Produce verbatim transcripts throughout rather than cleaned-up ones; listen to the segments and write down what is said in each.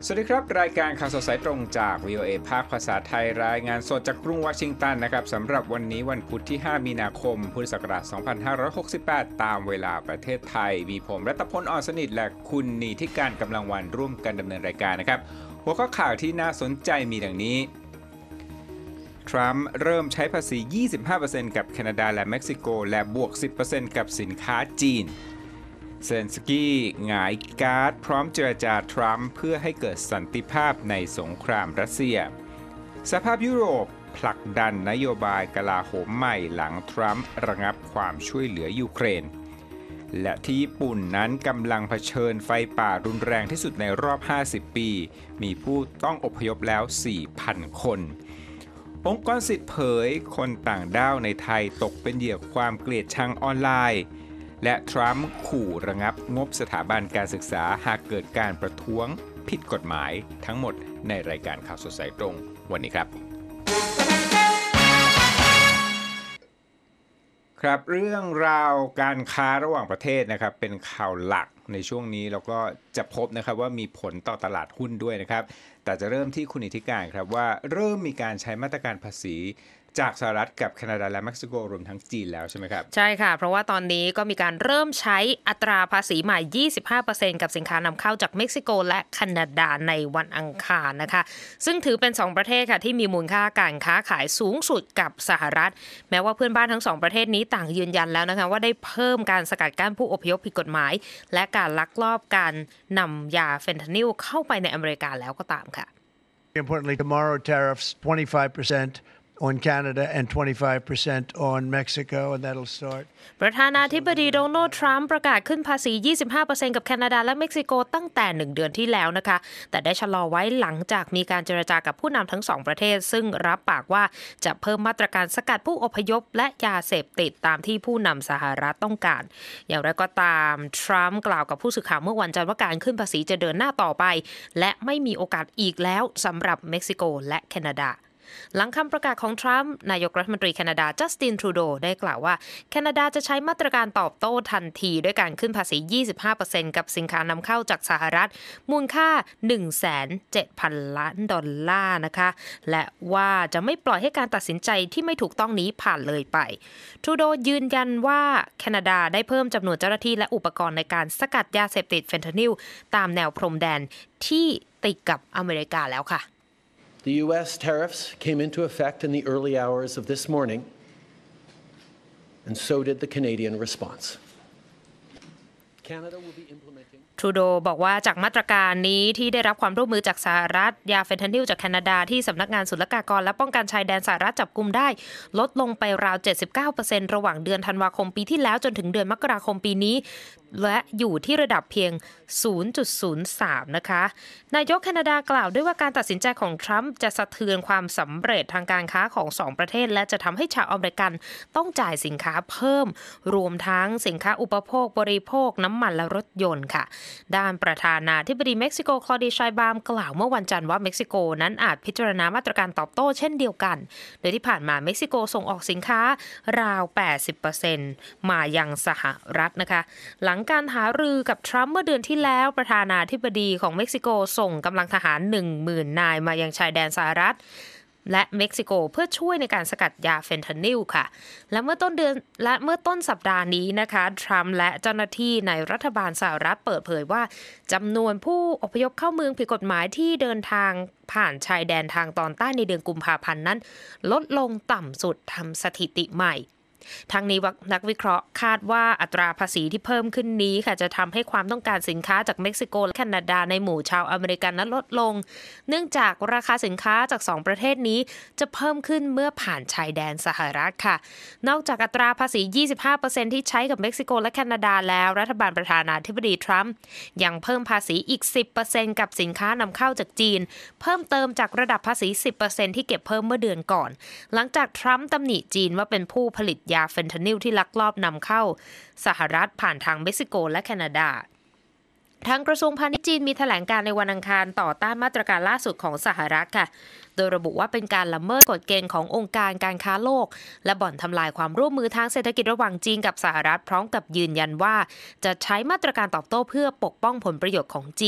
สวัสดีครับรายการข่าวสดสายตรงจาก วี โอ เอ ภาคภาษาไทยรายงานสดจากกรุงวอชิงตันนะครับสำหรับวันนี้วันพุธที่ห้ามีนาคมพุทธศักราชสองพันห้าร้อยหกสิบแปดตามเวลาประเทศไทยมีผมรัตพล อ่อนสนิทและคุณนีธิการกำลังวันร่วมกันดำเนินรายการนะครับหัวข้อข่าวที่น่าสนใจมีดังนี้ทรัมป์เริ่มใช้ภาษี ยี่สิบห้าเปอร์เซ็นต์ กับแคนาดาและเม็กซิโกและบวก สิบเปอร์เซ็นต์ กับสินค้าจีนเซเลนสกี้หงายการ์ดพร้อมเจรจาทรัมป์เพื่อให้เกิดสันติภาพในสงครามรัสเซียสภาพยุโรปผลักดันนโยบายกลาโหมใหม่หลังทรัมป์ระงับความช่วยเหลือยูเครนและที่ญี่ปุ่นนั้นกำลังเผชิญไฟป่ารุนแรงที่สุดในรอบห้าสิบปีมีผู้ต้องอพยพแล้ว สี่พัน คนองค์กรสิทธิเผยคนต่างด้าวในไทยตกเป็นเหยื่อความเกลียดชังออนไลน์และทรัมป์ขู่ระงับงบสถาบันการศึกษาหากเกิดการประท้วงผิดกฎหมายทั้งหมดในรายการข่าวสดสายตรงวันนี้ครับครับเรื่องราวการค้าระหว่างประเทศนะครับเป็นข่าวหลักในช่วงนี้แล้วก็จะพบนะครับว่ามีผลต่อตลาดหุ้นด้วยนะครับแต่จะเริ่มที่คุณอิทธิการครับว่าเริ่มมีการใช้มาตรการภาษีจากสหรัฐกับแคนาดาและเม็กซิโกรวมทั้งจีนแล้วใช่ไหมครับใช่ค่ะเพราะว่าตอนนี้ก็มีการเริ่มใช้อัตราภาษีใหม่ ยี่สิบห้าเปอร์เซ็นต์ กับสินค้านำเข้าจากเม็กซิโกและแคนาดาในวันอังคารนะคะซึ่งถือเป็นสองประเทศค่ะที่มีมูลค่าการค้าขายสูงสุดกับสหรัฐแม้ว่าเพื่อนบ้านทั้งสองประเทศนี้ต่างยืนยันแล้วนะคะว่าได้เพิ่มการสกัดกั้นผู้อพยพผิดกฎหมายและการลักลอบการนำยาเฟนทานิลเข้าไปในอเมริกาแล้วก็ตามค่ะ Importantly, tomorrow tariffs twenty-five percent on Canada and twenty-five percent on Mexico, and that'll start. ประธานาธิบดีโดนัลด์ทรัมป์ประกาศขึ้นภาษี ยี่สิบห้าเปอร์เซ็นต์ กับแคนาดาและเม็กซิโกตั้งแต่หนึ่งเดือนที่แล้วนะคะแต่ได้ชะลอไว้หลังจากมีการเจรจากับผู้นำทั้งสองประเทศซึ่งรับปากว่าจะเพิ่มมาตรการสกัดผู้อพยพและยาเสพติดตามที่ผู้นำสหรัฐต้องการอย่างไรก็ตามทรัมป์กล่าวกับผู้สื่อข่าวเมื่อวันจันทร์ว่าการขึ้นภาษีจะเดินหน้าต่อไปและไม่มีโอกาสอีกแล้วสำหรับเม็กซิโกและแคนาดาหลังคำประกาศของทรัมป์นายกรัฐมนตรีแคนาดาจัสตินทรูโดได้กล่าวว่าแคนาดาจะใช้มาตรการตอบโต้ทันทีด้วยการขึ้นภาษี ยี่สิบห้าเปอร์เซ็นต์ กับสินค้านำเข้าจากสหรัฐมูลค่า หนึ่งแสนเจ็ดพัน ล้านดอลลาร์นะคะและว่าจะไม่ปล่อยให้การตัดสินใจที่ไม่ถูกต้องนี้ผ่านเลยไปทรูโดยืนยันว่าแคนาดาได้เพิ่มจำนวนเจ้าหน้าที่และอุปกรณ์ในการสกัดยาเสพติดเฟนทานิลตามแนวพรมแดนที่ติดกับอเมริกาแล้วค่ะ The U S tariffs came into effect in the early hours of this morning, and so did the Canadian response. Canada will be implementing. ทรูโดบอกว่าจากมาตรการนี้ที่ได้รับความร่วมมือจากสหรัฐยาเฟนทานิลจากแคนาดาที่สำนักงานศุลกากรและป้องกันชายแดนสหรัฐจับกุมได้ลดลงไปราว เจ็ดสิบเก้าเปอร์เซ็นต์ ระหว่างเดือนธันวาคมปีที่แล้วจนถึงเดือนมกราคมปีนี้และอยู่ที่ระดับเพียง ศูนย์จุดศูนย์สาม นะคะนายกแคนาดากล่าวด้วยว่าการตัดสินใจของทรัมป์จะสะเทือนความสำเร็จทางการค้าของสองประเทศและจะทำให้ชาวอเมริกันต้องจ่ายสินค้าเพิ่มรวมทั้งสินค้าอุปโภคบริโภคน้ำมันและรถยนต์ค่ะด้านประธานาธิบดีเม็กซิโกคลอดีไชบามกล่าวเมื่อวันจันทร์ว่าเม็กซิโกนั้นอาจพิจารณามาตรการตอบโต้เช่นเดียวกันโดยที่ผ่านมาเม็กซิโกส่งออกสินค้าราว แปดสิบเปอร์เซ็นต์ มายังสหรัฐนะคะหลังการหารือกับทรัมป์เมื่อเดือนที่แล้วประธานาธิบดีของเม็กซิโกส่งกำลังทหาร หนึ่งหมื่น นายมายังชายแดนสหรัฐและเม็กซิโกเพื่อช่วยในการสกัดยาเฟนทานิลค่ะและเมื่อต้นเดือนและเมื่อต้นสัปดาห์นี้นะคะทรัมป์และเจ้าหน้าที่ในรัฐบาลสหรัฐเปิดเผยว่าจำนวนผู้อพยพเข้าเมืองผิดกฎหมายที่เดินทางผ่านชายแดนทางตอนใต้ในเดือนกุมภาพันธ์นั้นลดลงต่ำสุดทำสถิติใหม่ทั้งนี้นักวิเคราะห์คาดว่าอัตราภาษีที่เพิ่มขึ้นนี้ค่ะจะทำให้ความต้องการสินค้าจากเม็กซิโกและแคนาดาในหมู่ชาวอเมริกันนั้นลดลงเนื่องจากราคาสินค้าจากสองประเทศนี้จะเพิ่มขึ้นเมื่อผ่านชายแดนสหรัฐค่ะนอกจากอัตราภาษี ยี่สิบห้าเปอร์เซ็นต์ ที่ใช้กับเม็กซิโกและแคนาดาแล้วรัฐบาลประธานาธิบดีทรัมป์ยังเพิ่มภาษีอีก สิบเปอร์เซ็นต์ กับสินค้านำเข้าจากจีนเพิ่มเติมจากระดับภาษี สิบเปอร์เซ็นต์ ที่เก็บเพิ่มเมื่อเดือนก่อนหลังจากทรัมป์ตำหนิจีนว่าเป็นผู้ผลิตยาเฟนทานิลที่ลักลอบนำเข้าสหรัฐผ่านทางเม็กซิโกและแคนาดา ทางกระทรวงพาณิชย์จีนมีแถลงการในวันอังคารต่อต้านมาตรการล่าสุดของสหรัฐค่ะโดยระบุว่าเป็นการละเมิดกฎเกณฑ์ขององค์การการค้าโลกและบ่อนทำลายความร่วมมือทางเศรษฐกิจระหว่างจีนกับสหรัฐพร้อมกับยืนยันว่าจะใช้มาตรการตอบโต้เพื่อปกป้องผลประโยชน์ของจีน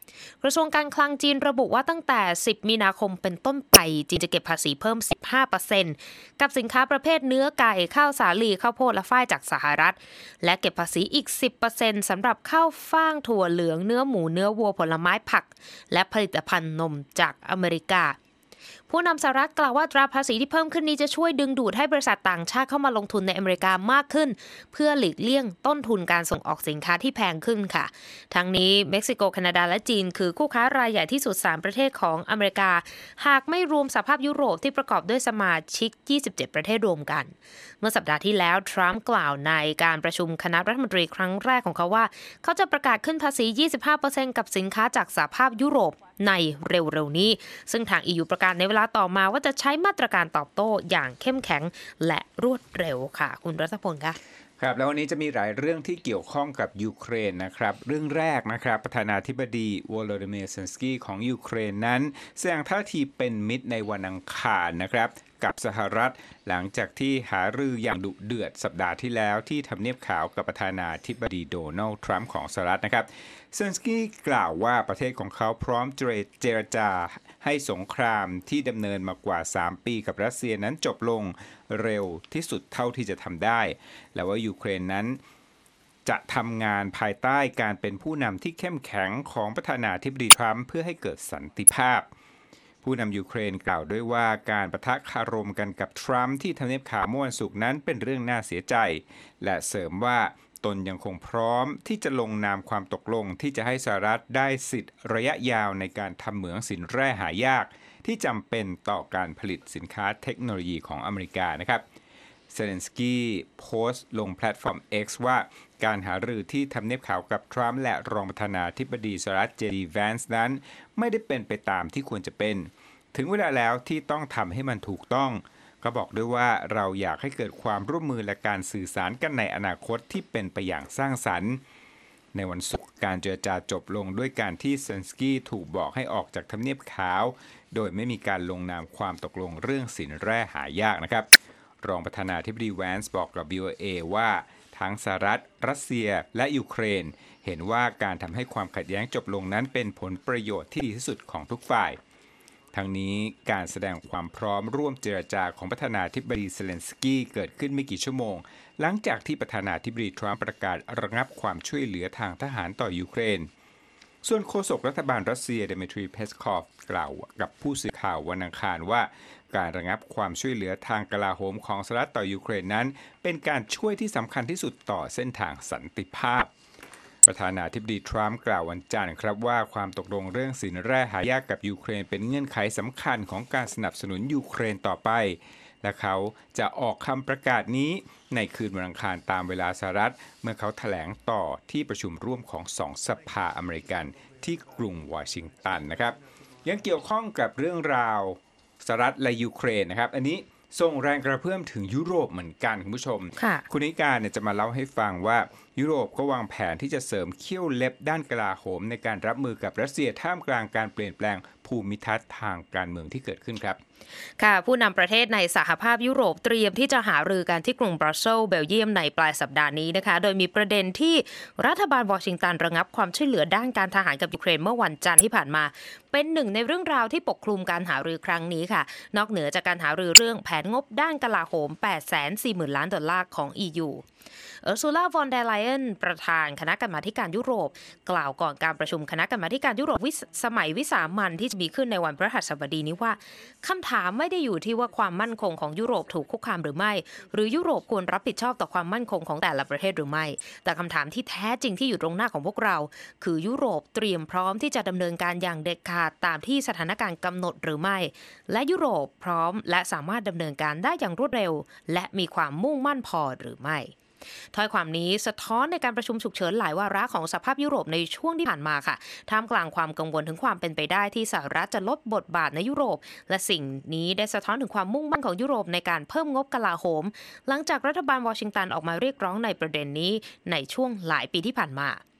กระทรวงการคลังจีนระบุว่าตั้งแต่สิบมีนาคมเป็นต้นไปจีนจะเก็บภาษีเพิ่ม สิบห้าเปอร์เซ็นต์ กับสินค้าประเภทเนื้อไก่ข้าวสาลีข้าวโพดและฝ้ายจากสหรัฐและเก็บภาษีอีก สิบเปอร์เซ็นต์ สำหรับข้าวฟ่างถั่วเหลืองเนื้อหมูเนื้อวัวผลไม้ผักและผลิตภัณฑ์นมจากอเมริกาผู้นำสหรัฐกล่าวว่าตราภาษีที่เพิ่มขึ้นนี้จะช่วยดึงดูดให้บริษัทต่างชาติเข้ามาลงทุนในอเมริกามากขึ้นเพื่อหลีกเลี่ยงต้นทุนการส่งออกสินค้าที่แพงขึ้นค่ะทั้งนี้เม็กซิโกแคนาดาและจีนคือคู่ค้ารายใหญ่ที่สุดสามประเทศของอเมริกาหากไม่รวมสหภาพยุโรปที่ประกอบด้วยสมาชิกยี่สิบเจ็ดประเทศรวมกันเมื่อสัปดาห์ที่แล้วทรัมป์กล่าวในการประชุมคณะรัฐมนตรีครั้งแรกของเขาว่าเขาจะประกาศขึ้นภาษี ยี่สิบห้าเปอร์เซ็นต์ กับสินค้าจากสหภาพยุโรปในเร็วๆนี้ซึ่งทาง อี ยู ประกาศในเวลาต่อมาว่าจะใช้มาตรการตอบโต้อย่างเข้มแข็งและรวดเร็วค่ะคุณรัฐพลคะครับแล้ววันนี้จะมีหลายเรื่องที่เกี่ยวข้องกับยูเครนนะครับเรื่องแรกนะครับประธานาธิบดีวโลดิเมียร์ เซเลนสกี้ของยูเครนนั้นแสดงท่าทีเป็นมิตรในวันอังคารนะครับกับสหรัฐหลังจากที่หารืออย่างดุเดือดสัปดาห์ที่แล้วที่ทำเนียบขาวกับประธานาธิบดีโดนัลด์ทรัมป์ของสหรัฐนะครับเซเลนสกี้กล่าวว่าประเทศของเขาพร้อมเจรจาให้สงครามที่ดำเนินมากว่าสามปีกับรัสเซียนั้นจบลงเร็วที่สุดเท่าที่จะทำได้และว่ายูเครนนั้นจะทำงานภายใต้การเป็นผู้นำที่เข้มแข็งของประธานาธิบดีทรัมป์เพื่อให้เกิดสันติภาพผู้นำยูเครนกล่าวด้วยว่าการปะทะคารมกันกับทรัมป์ที่ทำเนียบขาวเมื่อวันศุกร์นั้นเป็นเรื่องน่าเสียใจและเสริมว่าตนยังคงพร้อมที่จะลงนามความตกลงที่จะให้สหรัฐได้สิทธิ์ระยะยาวในการทำเหมืองสินแร่หายากที่จำเป็นต่อการผลิตสินค้าเทคโนโลยีของอเมริกานะครับเซเลนสกี้โพสต์ลงแพลตฟอร์ม X ว่าการหารือที่ทำเนียบขาวกับทรัมป์และรองประธานาธิบดีสหรัฐเจดี แวนซ์นั้นไม่ได้เป็นไปตามที่ควรจะเป็นถึงเวลาแล้วที่ต้องทำให้มันถูกต้องก็บอกด้วยว่าเราอยากให้เกิดความร่วมมือและการสื่อสารกันในอนาคตที่เป็นไปอย่างสร้างสรรค์ในวันศุกร์การเจรจาจบลงด้วยการที่เซเลนสกี้ถูกบอกให้ออกจากทำเนียบขาวโดยไม่มีการลงนามความตกลงเรื่องสินแร่หายากนะครับรองประธานาธิบดีแวนซ์บอกกับ วี โอ เอ ว่าทั้งสหรัฐรัสเซียและยูเครนเห็นว่าการทำให้ความขัดแย้งจบลงนั้นเป็นผลประโยชน์ที่ดีที่สุดของทุกฝ่ายทั้งนี้การแสดงความพร้อมร่วมเจรจาของประธานาธิบดีเซเลนสกี้เกิดขึ้นไม่กี่ชั่วโมงหลังจากที่ประธานาธิบดีทรัมป์ประกาศระงับความช่วยเหลือทางทหารต่อยูเครนส่วนโฆษกรัฐบาลรัสเซียเดมิทรีเพสคอฟกล่าวกับผู้สื่อข่าววันอังคารว่าการระงับความช่วยเหลือทางกลาโหมของสหรัฐต่อยูเครนนั้นเป็นการช่วยที่สำคัญที่สุดต่อเส้นทางสันติภาพประธานาธิบดีทรัมป์กล่าววันจันทร์ครับว่าความตกลงเรื่องสินแร่หายากกับยูเครนเป็นเงื่อนไขสำคัญของการสนับสนุนยูเครนต่อไปและเขาจะออกคำประกาศนี้ในคืนวันอังคารตามเวลาสหรัฐเมื่อเขาแถลงต่อที่ประชุมร่วมของสองสภาอเมริกันที่กรุงวอชิงตันนะครับยังเกี่ยวข้องกับเรื่องราวสหรัฐและยูเครนนะครับอันนี้ส่งแรงกระเพื่อมถึงยุโรปเหมือนกันคุณผู้ชมคุณนิการเนี่ยจะมาเล่าให้ฟังว่ายุโรปก็วางแผนที่จะเสริมเขี้ยวเล็บด้านกลาโหมในการรับมือกับรัสเซียท่ามกลางการเปลี่ยนแปลงภูมิทัศน์ทางการเมืองที่เกิดขึ้นครับค่ะผู้นำประเทศในสหภาพยุโรปเตรียมที่จะหารือกันที่กรุงบรัสเซลส์เบลเยียมในปลายสัปดาห์นี้นะคะโดยมีประเด็นที่รัฐบาลวอชิงตันระงับความช่วยเหลือด้านการทหารกับยูเครนเมื่อวันจันทร์ที่ผ่านมาเป็นหนึ่งในเรื่องราวที่ปกคลุมการหารือครั้งนี้ค่ะนอกเหนือจากการหารือเรื่องแผนงบด้านกลาโหม แปดแสนสี่หมื่น ล้านดอลลาร์ของ อี ยู เออร์ซูลา วอนเดอร์ไลเอนประธานคณะกรรมาธิการยุโรปกล่าวก่อนการประชุมคณะกรรมาธิการยุโรปสมัยวิสามัญที่จะมีขึ้นในวันพฤหัสบดีนี้ว่าคำถามไม่ได้อยู่ที่ว่าความมั่นคงของยุโรปถูกคุกคามหรือไม่หรือยุโรปควรรับผิดชอบต่อความมั่นคงของแต่ละประเทศหรือไม่แต่คำถามที่แท้จริงที่อยู่ตรงหน้าของพวกเราคือยุโรปเตรียมพร้อมที่จะดำเนินการอย่างเด็ดขาดตามที่สถานการณ์กำหนดหรือไม่และยุโรปพร้อมและสามารถดำเนินการได้อย่างรวดเร็วและมีความมุ่งมั่นพอหรือไม่ถ้อยความนี้สะท้อนในการประชุมฉุกเฉินหลายวาระของสหภาพยุโรปในช่วงที่ผ่านมาค่ะท่ามกลางความกังวลถึงความเป็นไปได้ที่สหรัฐจะลดบทบาทในยุโรปและสิ่งนี้ได้สะท้อนถึงความมุ่งมั่นของยุโรปในการเพิ่มงบกลาโหมหลังจากรัฐบาลวอชิงตันออกมาเรียกร้องในประเด็นนี้ในช่วงหลายปีที่ผ่านมา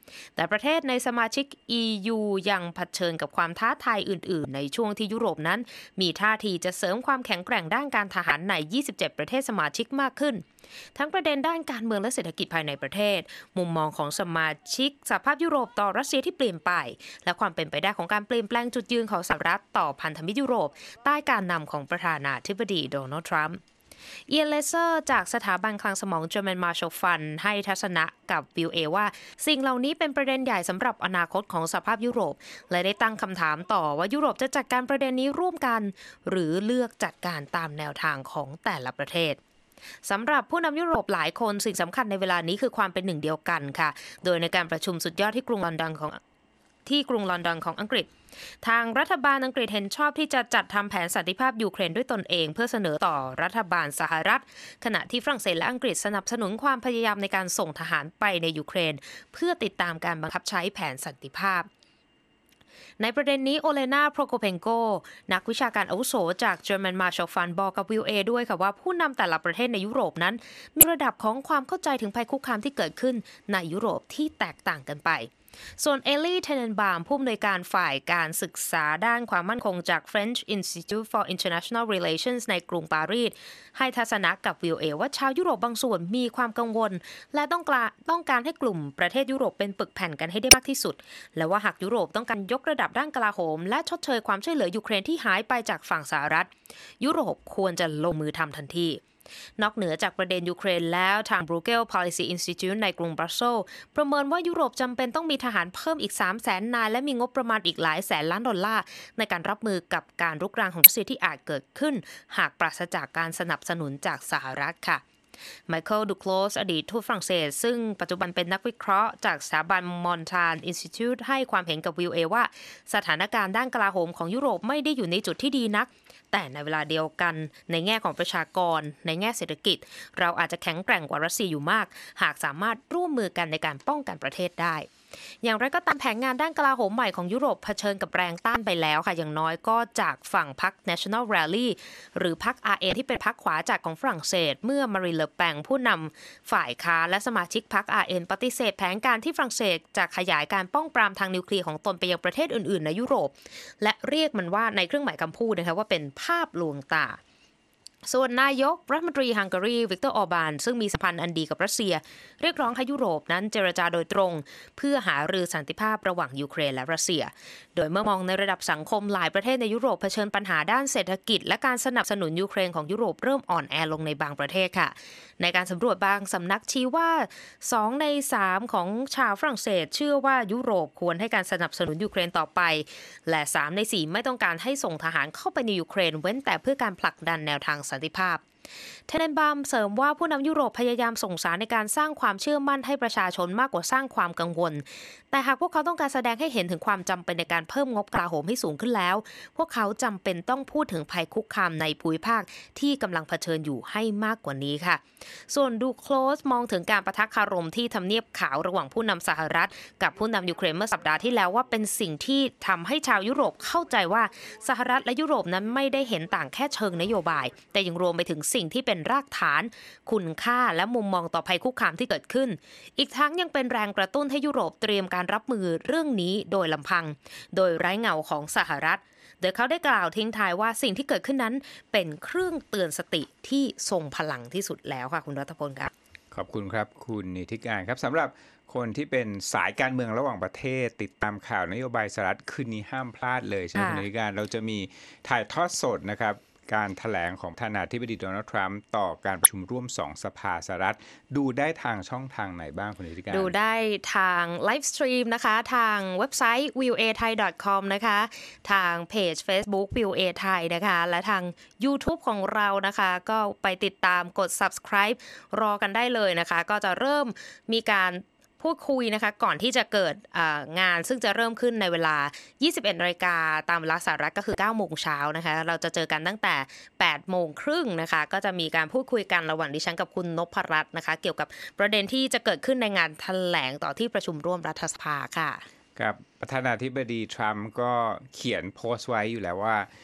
แต่ประเทศในสมาชิก อี ยู ยังเผชิญกับความท้าทายอื่นๆในช่วงที่ยุโรปนั้นมีท่าทีจะเสริมความแข็งแกร่งด้านการทหารในยี่สิบเจ็ดประเทศสมาชิกมากขึ้นทั้งประเด็นด้านการเมืองและเศรษฐกิจภายในประเทศมุมมองของสมาชิกสหภาพยุโรปต่อรัสเซียที่เปลี่ยนไปและความเป็นไปได้ของการเปลี่ยนแปลงจุดยืนของสหรัฐต่อพันธมิตรยุโรปใต้การนำของประธานาธิบดีโดนัลด์ทรัมป์เอียนเลเซอร์จากสถาบันคลังสมอง German Marshall Fund ให้ทัศนะกับ วี โอ เอ ว่าสิ่งเหล่านี้เป็นประเด็นใหญ่สำหรับอนาคตของสหภาพยุโรปและได้ตั้งคำถามต่อว่ายุโรปจะจัดการประเด็นนี้ร่วมกันหรือเลือกจัดการตามแนวทางของแต่ละประเทศสำหรับผู้นำยุโรปหลายคนสิ่งสำคัญในเวลานี้คือความเป็นหนึ่งเดียวกันค่ะโดยในการประชุมสุดยอดที่กรุงลอนดอนของที่กรุงลอนดอนของอังกฤษทางรัฐบาลอังกฤษเห็นชอบที่จะจัดทำแผนสันติภาพยูเครนด้วยตนเองเพื่อเสนอต่อรัฐบาลสหรัฐขณะที่ฝรั่งเศสและอังกฤษสนับสนุนความพยายามในการส่งทหารไปในยูเครนเพื่อติดตามการบังคับใช้แผนสันติภาพในประเด็นนี้โอเลนาโพรโคเพนโกนักวิชาการอาวุโสจาก German Marshall Fund บอกกับ วี โอ เอ ด้วยค่ะว่าผู้นำแต่ละประเทศในยุโรปนั้นมีระดับของความเข้าใจถึงภัยคุกคามที่เกิดขึ้นในยุโรปที่แตกต่างกันไปส่วนเอลลี่ เทเนนบาร์มผู้อำนวยการฝ่ายการศึกษาด้านความมั่นคงจาก French Institute for International Relations ในกรุงปารีสให้ทัศนะกับ วี โอ เอ ว่าชาวยุโรปบางส่วนมีความกังวลและต้องการต้องการให้กลุ่มประเทศยุโรปเป็นปึกแผ่นกันให้ได้มากที่สุดและว่าหากยุโรปต้องการยกระดับด้านกลาโหมและชดเชยความช่วยเหลือยูเครนที่หายไปจากฝั่งสหรัฐยุโรปควรจะลงมือทำทันทีนอกเหนือจากประเด็นยูเครนแล้วทาง Bruegel Policy Institute ในกรุงบรัสเซลส์ประเมินว่ายุโรปจำเป็นต้องมีทหารเพิ่มอีก สามแสน นายและมีงบประมาณอีกหลายแสนล้านดอลลาร์ในการรับมือกับการรุกรานของรัสเซียที่อาจเกิดขึ้นหากปราศจากการสนับสนุนจากสหรัฐค่ะไมเคิลดูโคลสอดีตทูตฝรั่งเศสซึ่งปัจจุบันเป็นนักวิเคราะห์จากสถาบันมอนทานอินสติทิวต์ให้ความเห็นกับ วี โอ เอ ว่าสถานการณ์ด้านกลาโหมของยุโรปไม่ได้อยู่ในจุดที่ดีนักแต่ในเวลาเดียวกันในแง่ของประชากรในแง่เศรษฐกิจเราอาจจะแข็งแกร่งกว่ารัสเซียอยู่มากหากสามารถร่วมมือกันในการป้องกันประเทศได้อย่างไรก็ตามแผนงานด้านกลาโหมใหม่ของยุโรปเผชิญกับแรงต้านไปแล้วค่ะอย่างน้อยก็จากฝั่งพรรค National Rally หรือพรรค อาร์ เอ็น ที่เป็นพรรคขวาจัดของฝรั่งเศสเมื่อมารีน เลอแปงผู้นำฝ่ายค้านและสมาชิกพรรค อาร์ เอ็น ปฏิเสธแผนการที่ฝรั่งเศสจะขยายการป้องปรามทางนิวเคลียร์ของตนไปยังประเทศอื่นๆในยุโรปและเรียกมันว่าในเครื่องหมายคำพูดนะคะว่าเป็นภาพลวงตาส่วนนายกรัฐมนตรีฮังการีวิกเตอร์ออร์บานซึ่งมีสัมพันธ์อันดีกับรัสเซียเรียกร้องให้ยุโรปนั้นเจรจาโดยตรงเพื่อหารือสันติภาพระหว่างยูเครนและรัสเซียโดยเมื่อมองในระดับสังคมหลายประเทศในยุโรปเผชิญปัญหาด้านเศรษฐกิจและการสนับสนุนยูเครนของยุโรปเริ่มอ่อนแอลงในบางประเทศค่ะในการสำรวจบางสำนักชี้ว่าสองในสามของชาวฝรั่งเศสเชื่อว่ายุโรปควรให้การสนับสนุนยูเครนต่อไปและสามในสี่ไม่ต้องการให้ส่งทหารเข้าไปในยูเครนเว้นแต่เพื่อการผลักดันแนวทางสันติภาพเทเนนบาร์มเสริมว่าผู้นำยุโรปพยายามส่งสารในการสร้างความเชื่อมั่นให้ประชาชนมากกว่าสร้างความกังวลแต่หากพวกเขาต้องการแสดงให้เห็นถึงความจำเป็นในการเพิ่มงบกลาโหมให้สูงขึ้นแล้วพวกเขาจำเป็นต้องพูดถึงภัยคุกคามในภูมิภาคที่กำลังเผชิญอยู่ให้มากกว่านี้ค่ะส่วนดูโคลสมองถึงการปะทะคารมที่ทำเนียบขาวระหว่างผู้นำสหรัฐกับผู้นำยูเครนเมื่อสัปดาห์ที่แล้วว่าเป็นสิ่งที่ทำให้ชาวยุโรปเข้าใจว่าสหรัฐและยุโรปนั้นไม่ได้เห็นต่างแค่เชิงนโยบายแต่ยังรวมไปถึงสิ่งที่เป็นรากฐานคุณค่าและมุมมองต่อภัยคุกคามที่เกิดขึ้นอีกทั้งยังเป็นแรงกระตุ้นให้ยุโรปเตรียมการรับมือเรื่องนี้โดยลำพังโดยไร้เงาของสหรัฐโดยเขาได้กล่าวทิ้งท้ายว่าสิ่งที่เกิดขึ้นนั้นเป็นเครื่องเตือนสติที่ทรงพลังที่สุดแล้วค่ะคุณรัฐพลครับขอบคุณครับคุณนิติการครับสำหรับคนที่เป็นสายการเมืองระหว่างประเทศติดตามข่าวนโยบายสหรัฐคืนนี้ห้ามพลาดเลยใช่ไหมคุณนิติการเราจะมีถ่ายทอดสดนะครับการแถลงของประธานาธิบดีโดนัลด์ทรัมป์ต่อการประชุมร่วมสองสภาสหรัฐดูได้ทางช่องทางไหนบ้างคุณนิติการดูได้ทางไลฟ์สตรีมนะคะทางเว็บไซต์ วี โอ เอ ไทย ดอท คอม นะคะทางเพจ Facebook วี โอ เอ ไทยนะคะและทาง YouTube ของเรานะคะก็ไปติดตามกด Subscribe รอกันได้เลยนะคะก็จะเริ่มมีการพูดคุยนะคะก่อนที่จะเกิดงานซึ่งจะเริ่มขึ้นในเวลา ยี่สิบเอ็ดนาฬิกาตามเวลาสหรัฐก็คือ เก้าโมงเช้านะคะเราจะเจอกันตั้งแต่ แปดโมงครึ่งนะคะก็จะมีการพูดคุยกันระหว่างดิฉันกับคุณนพรัตน์นะคะเกี่ยวกับประเด็นที่จะเกิดขึ้นในงานแถลงต่อที่ประชุมร่วมรัฐสภาค่ะกับประธานาธิบดีทรัมป์ก็เขียนโพสต์ไว้อยู่แล้วว่า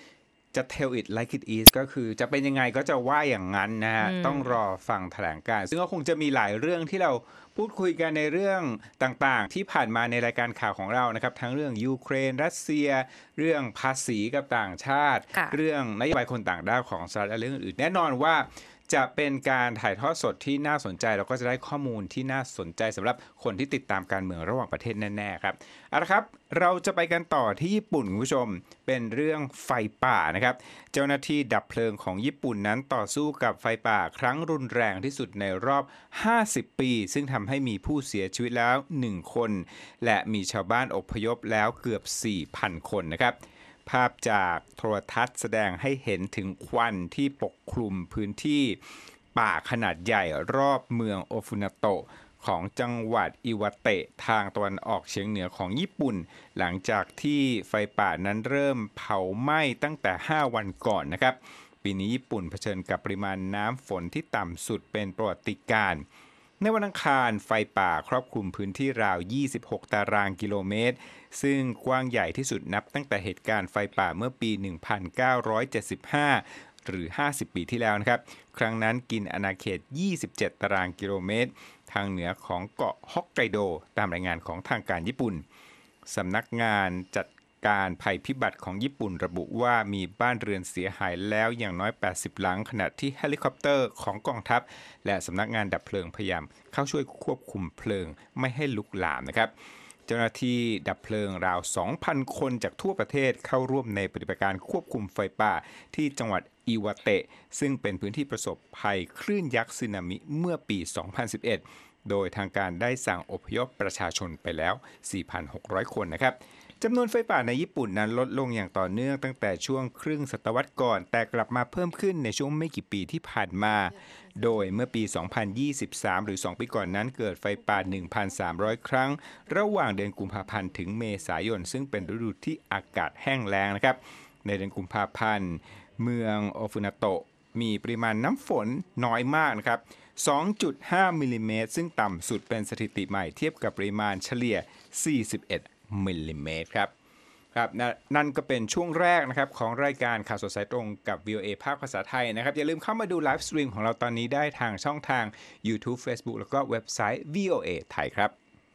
จะ tell it like it is ก็คือจะเป็นยังไงก็จะว่าอย่างนั้นนะฮะต้องรอฟังแถลงการณ์ซึ่งก็คงจะมีหลายเรื่องที่เราพูดคุยกันในเรื่องต่างๆที่ผ่านมาในรายการข่าวของเรานะครับทั้งเรื่องยูเครนรัสเซียเรื่องภาษีกับต่างชาติเรื่องนโยบายคนต่างด้าวของสหรัฐและเรื่องอื่นแน่นอนว่าจะเป็นการถ่ายทอดสดที่น่าสนใจแล้วก็จะได้ข้อมูลที่น่าสนใจสำหรับคนที่ติดตามการเมืองระหว่างประเทศแน่ๆครับเอาละครับเราจะไปกันต่อที่ญี่ปุ่นคุณผู้ชมเป็นเรื่องไฟป่านะครับเจ้าหน้าที่ดับเพลิงของญี่ปุ่นนั้นต่อสู้กับไฟป่าครั้งรุนแรงที่สุดในรอบห้าสิบปีซึ่งทำให้มีผู้เสียชีวิตแล้วหนึ่งคนและมีชาวบ้านอพยพแล้วเกือบ สี่พัน คนนะครับภาพจากโทรทัศน์แสดงให้เห็นถึงควันที่ปกคลุมพื้นที่ป่าขนาดใหญ่รอบเมืองโอฟุนาโตะของจังหวัดอิวาเตะทางตะวันออกเฉียงเหนือของญี่ปุ่นหลังจากที่ไฟป่านั้นเริ่มเผาไหม้ตั้งแต่ห้าวันก่อนนะครับปีนี้ญี่ปุ่นเผชิญกับปริมาณน้ำฝนที่ต่ำสุดเป็นประวัติการณ์ในวันอังคารไฟป่าครอบคลุมพื้นที่ราวยี่สิบหกตารางกิโลเมตรซึ่งกว้างใหญ่ที่สุดนับตั้งแต่เหตุการณ์ไฟป่าเมื่อปี หนึ่งพันเก้าร้อยเจ็ดสิบห้า หรือ ห้าสิบ ปีที่แล้วนะครับครั้งนั้นกินอาณาเขต ยี่สิบเจ็ดตารางกิโลเมตรทางเหนือของเกาะฮอกไกโดตามรายงานของทางการญี่ปุ่นสำนักงานจัดการภัยพิบัติของญี่ปุ่นระบุว่ามีบ้านเรือนเสียหายแล้วอย่างน้อยแปดสิบหลังขณะที่เฮลิคอปเตอร์ของกองทัพและสำนักงานดับเพลิงพยายามเข้าช่วยควบคุมเพลิงไม่ให้ลุกลามนะครับเจ้าหน้าที่ดับเพลิงราว สองพัน คนจากทั่วประเทศเข้าร่วมในปฏิบัติการควบคุมไฟป่าที่จังหวัดอิวาเตะซึ่งเป็นพื้นที่ประสบภัยคลื่นยักษ์สึนามิเมื่อปี สองพันสิบเอ็ด โดยทางการได้สั่งอพยพประชาชนไปแล้ว สี่พันหกร้อย คนนะครับจำนวนไฟป่าในญี่ปุ่นนั้นลดลงอย่างต่อเนื่องตั้งแต่ช่วงครึ่งศตวรรษก่อนแต่กลับมาเพิ่มขึ้นในช่วงไม่กี่ปีที่ผ่านมาโดยเมื่อปี สองพันยี่สิบสาม หรือ สอง ปีก่อนนั้นเกิดไฟป่า หนึ่งพันสามร้อย ครั้งระหว่างเดือนกุมภาพันธ์ถึงเมษายนซึ่งเป็นฤดูที่อากาศแห้งแล้งนะครับในเดือนกุมภาพันธ์เมืองโอฟุนาโตะมีปริมาณน้ำฝนน้อยมากนะครับ สองจุดห้า มิลลิเมตรซึ่งต่ำสุดเป็นสถิติใหม่เทียบกับปริมาณเฉลี่ย สี่สิบเอ็ด มิลลิเมตรครับครับนนั่นก็เป็นช่วงแรกนะครับของรายการข่าวสดสายตรงกับ วี โอ เอ ภาคภาษาไทยนะครับอย่าลืมเข้ามาดูไลฟ์สตรีมของเราตอนนี้ได้ทางช่องทาง YouTube Facebook แล้วก็เว็บไซต์ วี โอ เอ ไทยครับ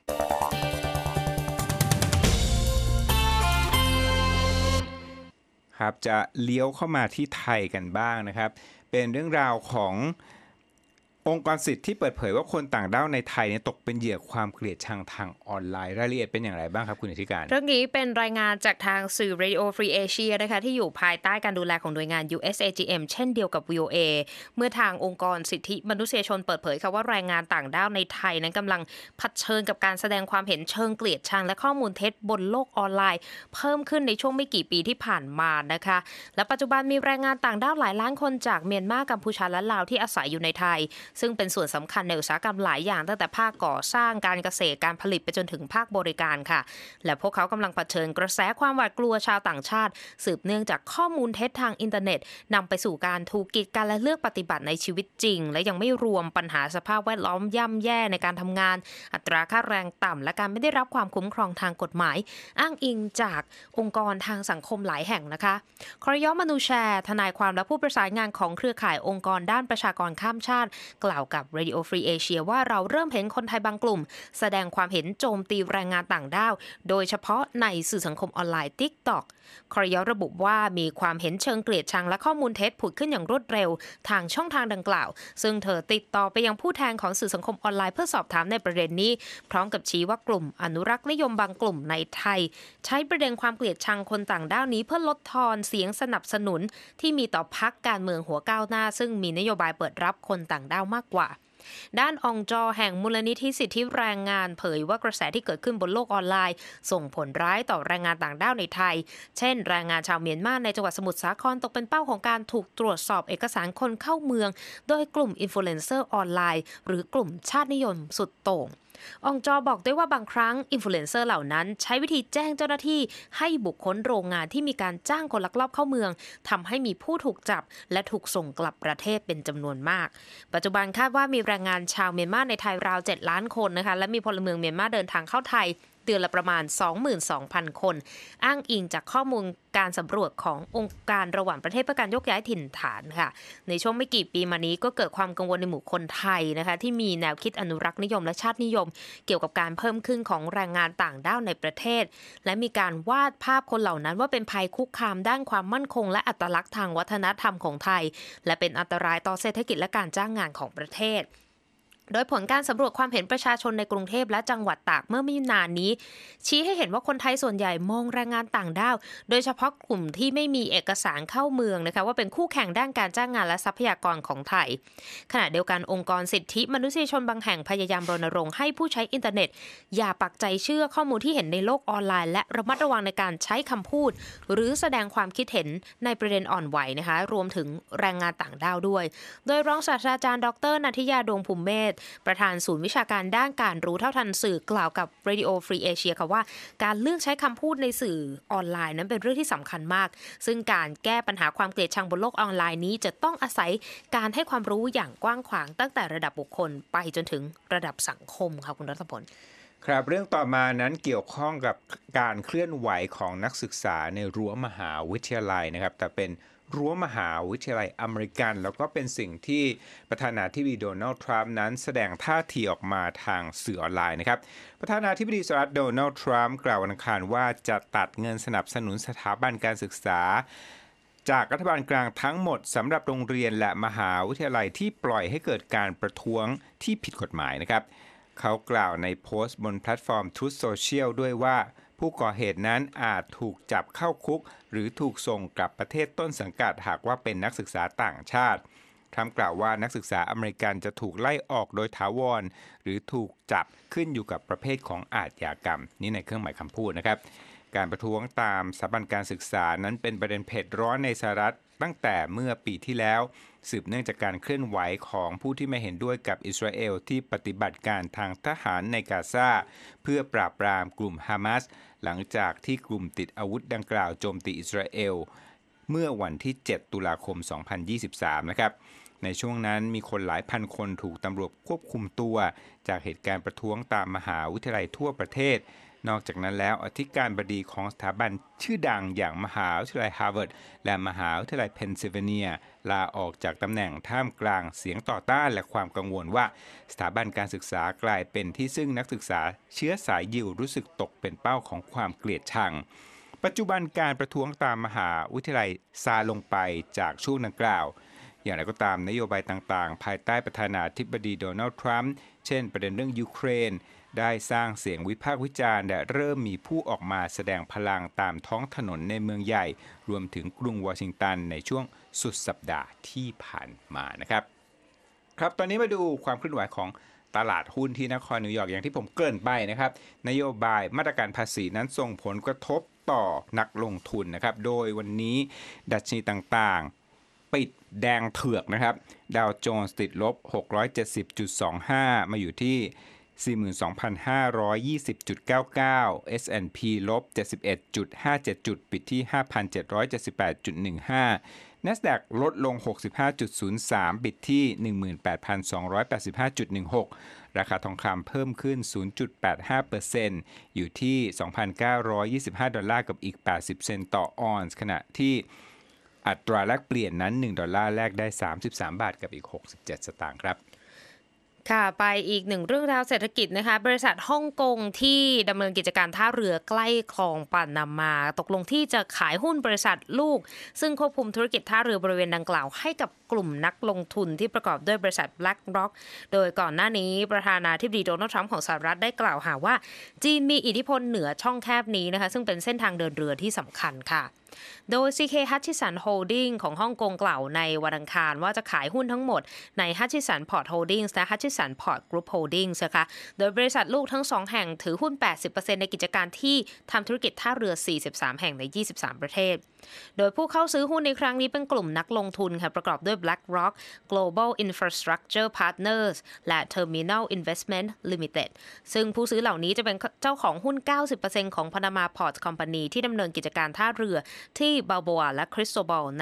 ครับจะเลี้ยวเข้ามาที่ไทยกันบ้างนะครับเป็นเรื่องราวขององค์กรสิทธิ์ที่เปิดเผยว่าคนต่างด้าวในไทยเนี่ยตกเป็นเหยื่อความเกลียดชังทางออนไลน์รายละเอียดเป็นอย่างไรบ้างครับคุณอธิการเรื่องนี้เป็นรายงานจากทางสื่อ Radio Free Asia นะคะที่อยู่ภายใต้การดูแลของหน่วยงาน ยู เอส เอ จี เอ็ม เช่นเดียวกับ วี โอ เอ เมื่อทางองค์กรสิทธิมนุษยชนเปิดเผยค่ะว่าแรงงานต่างด้าวในไทยนั้นกำลังเผชิญกับการแสดงความเห็นเชิงเกลียดชังและข้อมูลเท็จบนโลกออนไลน์เพิ่มขึ้นในช่วงไม่กี่ปีที่ผ่านมานะคะและปัจจุบันมีแรงงานต่างด้าวหลายล้านคนจากเมียนมากัมพูชาและลาวที่อาศัยอยู่ในไทยซึ่งเป็นส่วนสำคัญในอุตสาหกรรมหลายอย่างตั้งแต่ภาคก่อสร้างการเกษตรการผลิตไปจนถึงภาคบริการค่ะและพวกเขากำลังเผชิญกระแสความหวาดกลัวชาวต่างชาติสืบเนื่องจากข้อมูลเท็จทางอินเทอร์เน็ตนำไปสู่การถูกกีดกันและเลือกปฏิบัติในชีวิตจริงและยังไม่รวมปัญหาสภาพแวดล้อมย่ำแย่ในการทำงานอัตราค่าแรงต่ำและการไม่ได้รับความคุ้มครองทางกฎหมายอ้างอิงจากองค์กรทางสังคมหลายแห่งนะคะครยมนูแชร์ทนายความและผู้ประสานงานของเครือข่ายองค์กรด้านประชากรข้ามชาติกล่าวกับ Radio Free Asia ว่าเราเริ่มเห็นคนไทยบางกลุ่มแสดงความเห็นโจมตีแรงงานต่างด้าวโดยเฉพาะในสื่อสังคมออนไลน์ TikTok ครยระบุว่ามีความเห็นเชิงเกลียดชังและข้อมูลเท็จผุดขึ้นอย่างรวดเร็วทางช่องทางดังกล่าวซึ่งเธอติดต่อไปยังผู้แทนของสื่อสังคมออนไลน์เพื่อสอบถามในประเด็นนี้พร้อมกับชี้ว่ากลุ่มอนุรักษ์นิยมบางกลุ่มในไทยใช้ประเด็นความเกลียดชังคนต่างด้าวนี้เพื่อลดทอนเสียงสนับสนุนที่มีต่อพรรคการเมืองหัวก้าวหน้าซึ่งมีนโยบายเปิดรับคนต่างด้าวมากกว่าด้านองจอแห่งมูลนิธิสิทธิแรงงานเผยว่ากระแสที่เกิดขึ้นบนโลกออนไลน์ส่งผลร้ายต่อแรงงานต่างด้าวในไทยเช่นแรงงานชาวเมียนมาในจังหวัดสมุทรสาครตกเป็นเป้าของการถูกตรวจสอบเอกสารคนเข้าเมืองโดยกลุ่มอินฟลูเอนเซอร์ออนไลน์หรือกลุ่มชาตินิยมสุดโต่งองจอบอกด้วยว่าบางครั้งอินฟลูเอนเซอร์เหล่านั้นใช้วิธีแจ้งเจ้าหน้าที่ให้บุคคลโรงงานที่มีการจ้างคนลักลอบเข้าเมืองทำให้มีผู้ถูกจับและถูกส่งกลับประเทศเป็นจำนวนมากปัจจุบันคาดว่ามีแรงงานชาวเมียนมาในไทยราวเจ็ดล้านคนนะคะและมีพลเมืองเมียนมาเดินทางเข้าไทยเดือนละประมาณ สองหมื่นสองพัน คนอ้างอิงจากข้อมูลการสำรวจขององค์การระหว่างประเทศเพื่อการยกย้ายถิ่นฐานค่ะในช่วงไม่กี่ปีมานี้ก็เกิดความกังวลในหมู่คนไทยนะคะที่มีแนวคิดอนุรักษ์นิยมและชาตินิยมเกี่ยวกับการเพิ่มขึ้นของแรงงานต่างด้าวในประเทศและมีการวาดภาพคนเหล่านั้นว่าเป็นภัยคุกคามด้านความมั่นคงและอัตลักษณ์ทางวัฒนธรรมของไทยและเป็นอันตรายต่อเศรษฐกิจและการจ้างงานของประเทศโดยผลการสำรวจความเห็นประชาชนในกรุงเทพและจังหวัดตากเมื่อไม่นานนี้ชี้ให้เห็นว่าคนไทยส่วนใหญ่มองแรงงานต่างด้าวโดยเฉพาะกลุ่มที่ไม่มีเอกสารเข้าเมืองนะคะว่าเป็นคู่แข่งด้านการจ้างงานและทรัพยากรของไทยขณะเดียวกันองค์กรสิทธิมนุษยชนบางแห่งพยายามรณรงค์ให้ผู้ใช้อินเทอร์เน็ตอย่าปักใจเชื่อข้อมูลที่เห็นในโลกออนไลน์และระมัดระวังในการใช้คำพูดหรือแสดงความคิดเห็นในประเด็นอ่อนไหวนะคะรวมถึงแรงงานต่างด้าวด้วยโดยรองศาสตราจารย์ดร.นันทิยาดวงภูมิเมธประธานศูนย์วิชาการด้านการรู้เท่าทันสื่อกล่าวกับ Radio Free Asia ค่ะว่าการเลือกใช้คำพูดในสื่อออนไลน์นั้นเป็นเรื่องที่สำคัญมากซึ่งการแก้ปัญหาความเกลียดชังบนโลกออนไลน์นี้จะต้องอาศัยการให้ความรู้อย่างกว้างขวางตั้งแต่ระดับบุคคลไปจนถึงระดับสังคมค่ะคุณรัตพลครับเรื่องต่อมานั้นเกี่ยวข้องกับการเคลื่อนไหวของนักศึกษาในรั้วมหาวิทยาลัยนะครับแต่เป็นรั้วมหาวิทยาลัยอเมริกันแล้วก็เป็นสิ่งที่ประธานาธิบดีโดนัลด์ทรัมป์นั้นแสดงท่าทีออกมาทางสื่อออนไลน์นะครับประธานาธิบดีสหรัฐโดนัลด์ทรัมป์กล่าววันอังคารว่าจะตัดเงินสนับสนุนสถาบันการศึกษาจากรัฐบาลกลางทั้งหมดสำหรับโรงเรียนและมหาวิทยาลัยที่ปล่อยให้เกิดการประท้วงที่ผิดกฎหมายนะครับเขากล่าวในโพสต์บนแพลตฟอร์ม Truth Social ด้วยว่าผู้ก่อเหตุนั้นอาจถูกจับเข้าคุกหรือถูกส่งกลับประเทศต้นสังกัดหากว่าเป็นนักศึกษาต่างชาติทรัมป์กล่าวว่านักศึกษาอเมริกันจะถูกไล่ออกโดยถาวรหรือถูกจับขึ้นอยู่กับประเภทของอาชญากรรมนี่ในเครื่องหมายคำพูดนะครับการประท้วงตามสถาบันการศึกษานั้นเป็นประเด็นเผ็ดร้อนในสหรัฐตั้งแต่เมื่อปีที่แล้วสืบเนื่องจากการเคลื่อนไหวของผู้ที่ไม่เห็นด้วยกับอิสราเอลที่ปฏิบัติการทางทหารในกาซาเพื่อปราบปรามกลุ่มฮามาสหลังจากที่กลุ่มติดอาวุธดังกล่าวโจมตีอิสราเอลเมื่อวันที่เจ็ดตุลาคมสองพันยี่สิบสามนะครับในช่วงนั้นมีคนหลายพันคนถูกตำรวจควบคุมตัวจากเหตุการณ์ประท้วงตามมหาวิทยาลัยทั่วประเทศนอกจากนั้นแล้วอธิการบดีของสถาบันชื่อดังอย่างมหาวิทยาลัยฮาร์วาร์ดและมหาวิทยาลัยเพนซิลเวเนียลาออกจากตำแหน่งท่ามกลางเสียงต่อต้านและความกังวลว่าสถาบันการศึกษากลายเป็นที่ซึ่งนักศึกษาเชื้อสายยิวรู้สึกตกเป็นเป้าของความเกลียดชังปัจจุบันการประท้วงตามมหาวิทยาลัยซาลงไปจากช่วงดังกล่าวอย่างไรก็ตามนโยบายต่างๆภายใต้ประธานาธิบดีโดนัลด์ทรัมป์เช่นประเด็นเรื่องยูเครนได้สร้างเสียงวิพากษ์วิจารณ์และเริ่มมีผู้ออกมาแสดงพลังตามท้องถนนในเมืองใหญ่รวมถึงกรุงวอชิงตันในช่วงสุดสัปดาห์ที่ผ่านมานะครับครับตอนนี้มาดูความเคลื่อนไหวของตลาดหุ้นที่นครนิวยอร์กอย่างที่ผมเกริ่นไปนะครับนโยบายมาตรการภาษีนั้นส่งผลกระทบต่อนักลงทุนนะครับโดยวันนี้ดัชนีต่างๆปิดแดงเถือกนะครับดาวโจนส์ติดลบ หกร้อยเจ็ดสิบจุดสองห้า มาอยู่ที่ สี่หมื่นสองพันห้าร้อยยี่สิบจุดเก้าเก้า เอส แอนด์ พี ลบ เจ็ดสิบเอ็ดจุดห้าเจ็ด จุดปิดที่ ห้าพันเจ็ดร้อยเจ็ดสิบแปดจุดหนึ่งห้า NASDAQ ลดลง หกสิบห้าจุดศูนย์สาม ปิดที่ หนึ่งหมื่นแปดพันสองร้อยแปดสิบห้าจุดหนึ่งหก ราคาทองคำเพิ่มขึ้น ศูนย์จุดแปดห้าเปอร์เซ็นต์ อยู่ที่ สองพันเก้าร้อยยี่สิบห้าดอลลาร์กับอีกแปดสิบเซนต์ต่อออนซ์ขณะที่อัตราแลกเปลี่ยนนั้นหนึ่งดอลลาร์แลกได้สามสิบสามบาทกับอีกหกสิบเจ็ดสตางค์ครับค่ะไปอีกหนึ่งเรื่องราวเศรษฐกิจนะคะบริษัทฮ่องกงที่ดำเนินกิจการท่าเรือใกล้คลองปานามาตกลงที่จะขายหุ้นบริษัทลูกซึ่งควบคุมธุรกิจท่าเรือบริเวณดังกล่าวให้กับกลุ่มนักลงทุนที่ประกอบด้วยบริษัท BlackRock โดยก่อนหน้านี้ประธานาธิบดีโดนัลด์ทรัมป์ของสหรัฐได้กล่าวหาว่าจีนมีอิทธิพลเหนือช่องแคบนี้นะคะซึ่งเป็นเส้นทางเดินเรือที่สำคัญค่ะโดย ซี เค Hutchison Holdings ของฮ่องกงกล่าวในวันอังคารว่าจะขายหุ้นทั้งหมดใน Hutchison Port Holdings และ Hutchison Port Group Holdings นะคะโดยบริษัทลูกทั้งสองแห่งถือหุ้น แปดสิบเปอร์เซ็นต์ ในกิจการที่ทำธุรกิจท่าเรือ สี่สิบสาม แห่งใน ยี่สิบสาม ประเทศโดยผู้เข้าซื้อหุ้นในครั้งนี้เป็นกลุ่มนักลงทุนค่ะประกอบด้วย BlackRock Global Infrastructure Partners และ Terminal Investment Limited ซึ่งผู้ซื้อเหล่านี้จะเป็นเจ้าของหุ้น เก้าสิบเปอร์เซ็นต์ ของ Panama Port Company ที่ดำเนินกิจการท่าเรือที่ Balboa และ Cristobal ใน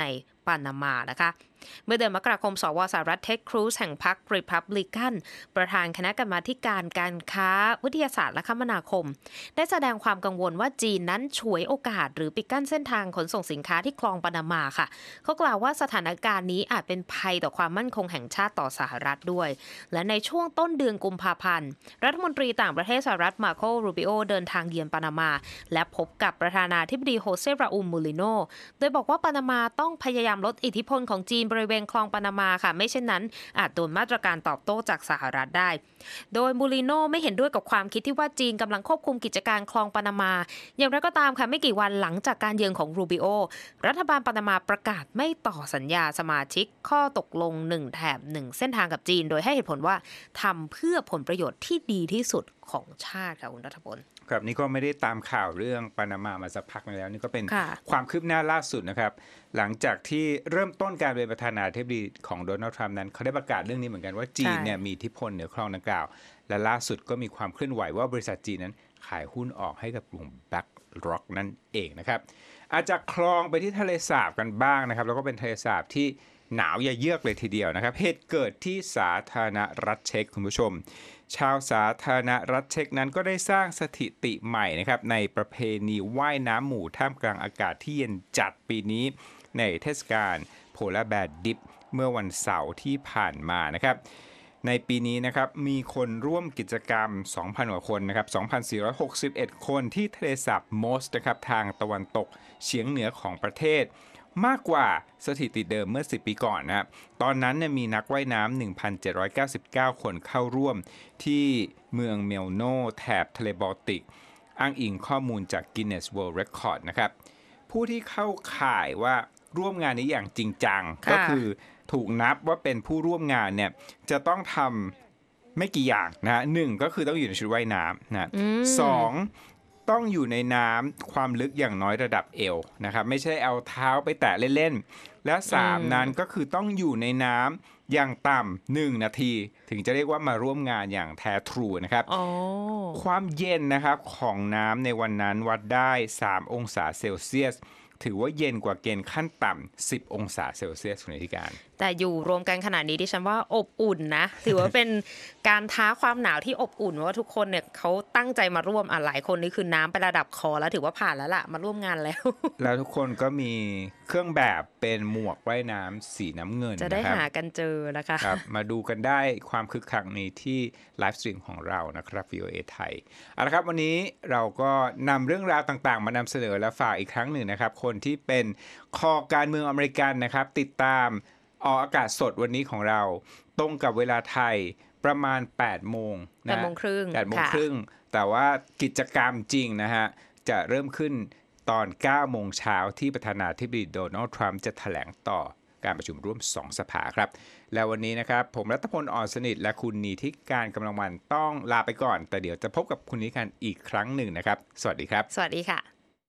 ปานามานะคะเมื่อเดือนมกราคมสวสหรัฐเท็ดครูซแห่งพรรครีพับลิกันประธานคณะกรรมาธิการการค้าวิทยาศาสตร์และคมนาคมได้แสดงความกังวลว่าจีนนั้นฉวยโอกาสหรือปิดกั้นเส้นทางขนส่งสินค้าที่คลองปานามาค่ะเขากล่าวว่าสถานการณ์นี้อาจเป็นภัยต่อความมั่นคงแห่งชาติต่อสหรัฐด้วยและในช่วงต้นเดือนกุมภาพันธ์รัฐมนตรีต่างประเทศสหรัฐมาโครูบิโอเดินทางเยือนปานามาและพบกับประธานาธิบดีโฮเซราอูลมูลิโนโดยบอกว่าปานามาต้องพยายามลดอิทธิพลของจีนบริเวณคลองปานามาค่ะไม่เช่นนั้นอาจโดนมาตรการตอบโต้จากสหรัฐได้โดยมูลิโนไม่เห็นด้วยกับความคิดที่ว่าจีนกำลังควบคุมกิจการคลองปานามาอย่างไรก็ตามค่ะไม่กี่วันหลังจากการเยือนของรูบิโอรัฐบาลปานามาประกาศไม่ต่อสัญญาสมาชิกข้อตกลงหนึ่งแถบหนึ่งเส้นทางกับจีนโดยให้เหตุผลว่าทำเพื่อผลประโยชน์ที่ดีที่สุดของชาติค่ะคุณรัฐพลครับนี่ก็ไม่ได้ตามข่าวเรื่องปานามามาสักพักนึงแล้วนี่ก็เป็นความคืบหน้าล่าสุดนะครับหลังจากที่เริ่มต้นการเป็นประธานาธิบดีของโดนัลด์ทรัมป์นั้นเขาได้ประกาศเรื่องนี้เหมือนกันว่าจีนเนี่ยมีอิทธิพลเหนือคลองดังกล่าวและล่าสุดก็มีความเคลื่อนไหวว่าบริษัทจีนนั้นขายหุ้นออกให้กับกลุ่ม BlackRock นั่นเองนะครับอาจจะคลองไปที่ทะเลสาบกันบ้างนะครับแล้วก็เป็นทะเลสาบที่หนาวอย่าเยือกเลยทีเดียวนะครับเหตุเกิดที่สาธารณรัฐเช็กคุณผู้ชมชาวสาธารณรัฐเช็กนั้นก็ได้สร้างสถิติใหม่นะครับในประเพณีว่ายน้ำหมู่ท่ามกลางอากาศที่เย็นจัดปีนี้ในเทศกาลโพลาร์แบร์ดิฟเมื่อวันเสาร์ที่ผ่านมานะครับในปีนี้นะครับมีคนร่วมกิจกรรม สองพัน กว่าคนนะครับ สองพันสี่ร้อยหกสิบเอ็ด คนที่ทะเลสาบโมสนะครับทางตะวันตกเฉียงเหนือของประเทศมากกว่าสถิติเดิมเมื่อสิบปีก่อนนะครับตอนนั้นเนี่ยมีนักว่ายน้ำ หนึ่งพันเจ็ดร้อยเก้าสิบเก้า คนเข้าร่วมที่เมืองเมลโนแถบทะเลบอลติกอ้างอิงข้อมูลจาก Guinness World Record นะครับผู้ที่เข้าข่ายว่าร่วมงานนี้อย่างจริงจังก็คือถูกนับว่าเป็นผู้ร่วมงานเนี่ยจะต้องทำไม่กี่อย่างนะหนึ่งก็คือต้องอยู่ในชุดว่ายน้ำนะสองต้องอยู่ในน้ำความลึกอย่างน้อยระดับเอวนะครับไม่ใช่เอาเท้าไปแตะเล่นๆและสามนั้นก็คือต้องอยู่ในน้ำอย่างต่ำหนึ่งนาทีถึงจะเรียกว่ามาร่วมงานอย่างแท้ทรูนะครับความเย็นนะครับของน้ำในวันนั้นวัดได้สามองศาเซลเซียสถือว่าเย็นกว่าเกณฑ์ขั้นต่ำสิบองศาเซลเซียสในที่การแต่อยู่รวมกันขนาดนี้ดิฉันว่าอบอุ่นนะถือว่าเป็นการท้าความหนาวที่อบอุ่นว่าทุกคนเนี่ยเขาตั้งใจมาร่วมอ่ะหลายคนนี่คือน้ำไประดับคอแล้วถือว่าผ่านแล้วล่ะมาร่วมงานแล้วแล้วทุกคนก็มีเครื่องแบบเป็นหมวกว่ายน้ำสีน้ำเงินจะได้หากันเจอนะคะครับมาดูกันได้ความคึกคักนี้ที่ไลฟ์สตรีมของเรานะครับ วี โอ เอ ไทยเอาละครับวันนี้เราก็นำเรื่องราวต่างๆมานำเสนอและฝากอีกครั้งหนึ่งนะครับคนที่เป็นคอการเมืองอเมริกันนะครับติดตามออกอากาศสดวันนี้ของเราตรงกับเวลาไทยประมาณแปดโมงนะแปดโมงครึ่งแปดโมงครึ่งแต่ว่ากิจกรรมจริงนะฮะจะเริ่มขึ้นตอนเก้าโมงเช้าที่ประธานาธิบดีโดนัลด์ทรัมป์จะแถลงต่อการประชุมร่วมสองสภาครับแล้ววันนี้นะครับผมรัตพล อ่อนสนิทและคุณนีทิการกำลังวันต้องลาไปก่อนแต่เดี๋ยวจะพบกับคุณนิการอีกครั้งหนึ่งนะครับสวัสดีครับสวัสดีค่ะ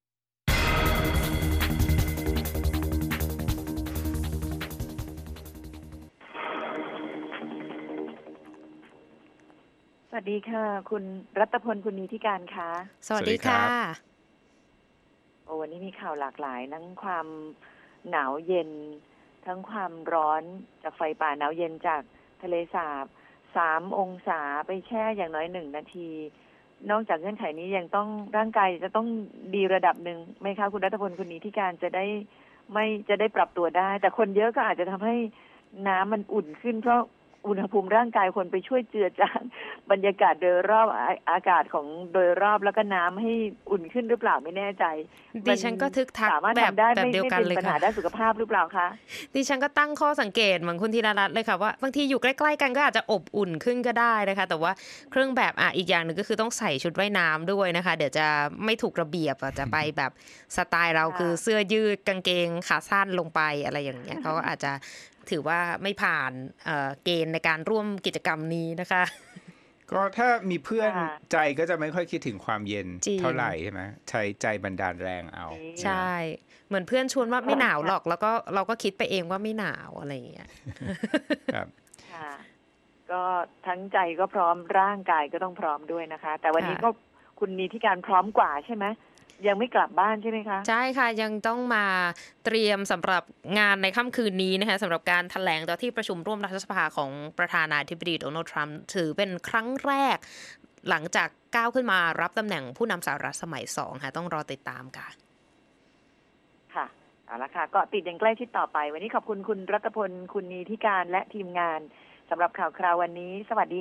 สวัสดีค่ะคุณรัตพลคุณนีทิการค่ะสวัสดีค่ะโอ้วันนี้มีข่าวหลากหลายทั้งความหนาวเย็นทั้งความร้อนจากไฟป่าหนาวเย็นจากทะเลสาบสามองศาไปแช่อย่างน้อยหนึ่งนาทีนอกจากเงื่อนไขนี้ยังต้องร่างกายจะต้องดีระดับหนึ่งไหมคะคุณรัตพลคุณนีทิการจะได้ไม่จะได้ปรับตัวได้แต่คนเยอะก็อาจจะทำให้น้ำมันอุ่นขึ้นเพราะอุณหภูมิร่างกายคนไปช่วยเจือจางบรรยากาศโดยรอบอากาศของโดยรอบแล้วก็น้ำให้อุ่นขึ้นหรือเปล่าไม่แน่ใจดิฉันก็ทึกทักแบบแบบเดียวกันเลยค่ะปัญหาด้านสุขภาพหรือเปล่าคะดิฉันก็ตั้งข้อสังเกตเหมือนคุณธีรรัตน์เลยค่ะว่าบางทีอยู่ใกล้ๆกันก็อาจจะอบอุ่นขึ้นก็ได้นะคะแต่ว่าเครื่องแบบอ่ะอีกอย่างหนึ่งก็คือต้องใส่ชุดว่ายน้ำด้วยนะคะเดี๋ยวจะไม่ถูกระเบียบจะไปแบบสไตล์เราคือเสื้อยืดกางเกงขาสั้นลงไปอะไรอย่างเงี้ยเขาก็อาจจะถือว่าไม่ผ่านเอ่อเกณฑ์ในการร่วมกิจกรรมนี้นะคะก็ถ้ามีเพื่อนใจก็จะไม่ค่อยคิดถึงความเย็นเท่าไหร่ใช่ไหมใช้ใจบันดาลแรงเอาใช่เหมือนเพื่อนชวนว่าไม่หนาวหรอกแล้วก็เราก็คิดไปเองว่าไม่หนาวอะไรอย่างเงี้ยครับค่ะก็ทั้งใจก็พร้อมร่างกายก็ต้องพร้อมด้วยนะคะแต่วันนี้ก็คุณนีทิการพร้อมกว่าใช่ไหมยังไม่กลับบ้านใช่ไหมคะใช่ค่ะยังต้องมาเตรียมสำหรับงานในค่ำคืนนี้นะคะสำหรับการแถลงต่อที่ประชุมร่วมรัฐสภาของประธานาธิบดีโดนัลด์ทรัมป์ถือเป็นครั้งแรกหลังจากก้าวขึ้นมารับตำแหน่งผู้นำสหรัฐสมัยสองค่ะต้องรอติดตามค่ะค่ะเอาละค่ะก็ติดอย่างใกล้ชิดต่อไปวันนี้ขอบคุณคุณรัตพลคุณนีธิการและทีมงานสำหรับข่าวคราววันนี้สวัสดี